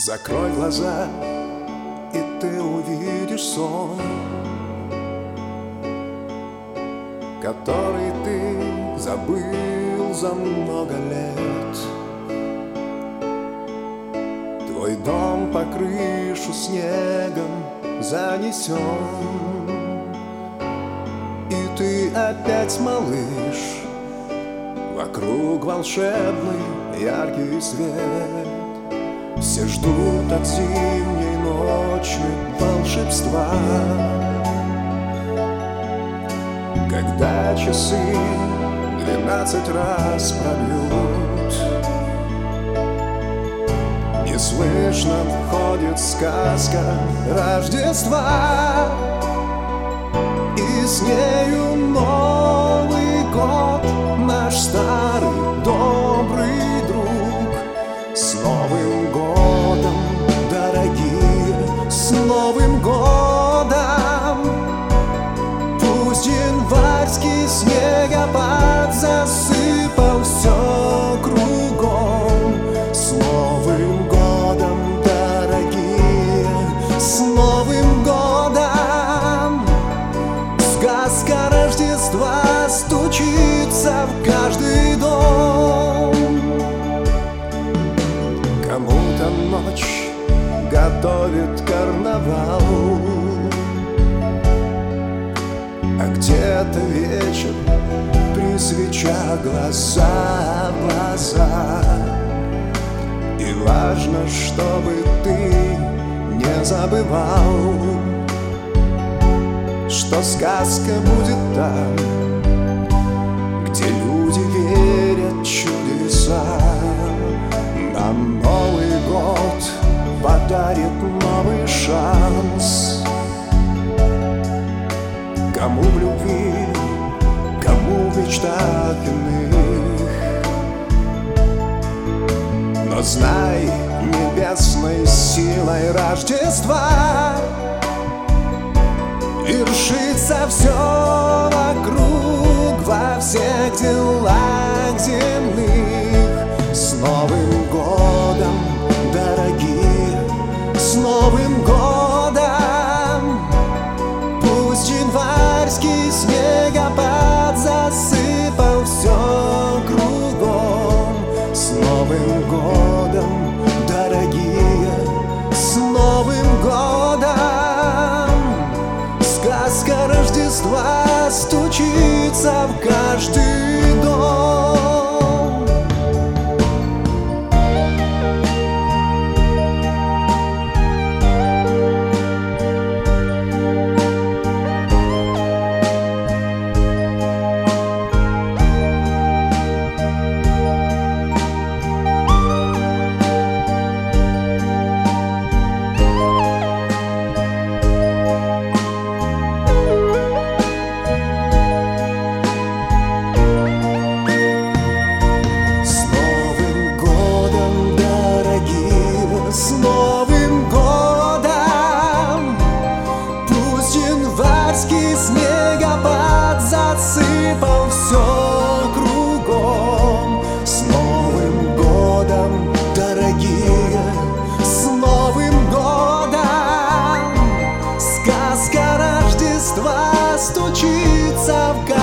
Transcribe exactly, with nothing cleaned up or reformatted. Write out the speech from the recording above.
Закрой глаза, и ты увидишь сон, который ты забыл за много лет. Твой дом по крышу снегом занесен, и ты опять малыш. Вокруг волшебный яркий свет. Все ждут от зимней ночи волшебства, когда часы двенадцать раз пробьют. Неслышно входит сказка Рождества, и с нею Новый год, наш старый добрый друг. С Новым годом, дорогие, с Новым годом! Пусть январский снегопад засыпал все кругом. С Новым годом, дорогие, с Новым годом! Сказка Рождества стучится в каждый дом. Кому-то ночь готовит карнавал, а где-то вечер при свечах глаза в глаза. И важно, чтобы ты не забывал, что сказка будет там, где люди верят в чудеса. Нам Новый год подарит новый шанс. Кому в любви, кому в мечтах иных. Но знай, небесной силой Рождества вершится все вокруг, во всех делах земных. С Новым годом, дорогие, с Новым годом! Пусть январский снегопад засыпал все кругом. С Новым годом, дорогие, с Новым годом! Сказка Рождества стучится в каждый дом. С Новым годом! Пусть январский снегопад засыпал все кругом. С Новым годом, дорогие, с Новым годом! Сказка Рождества стучится в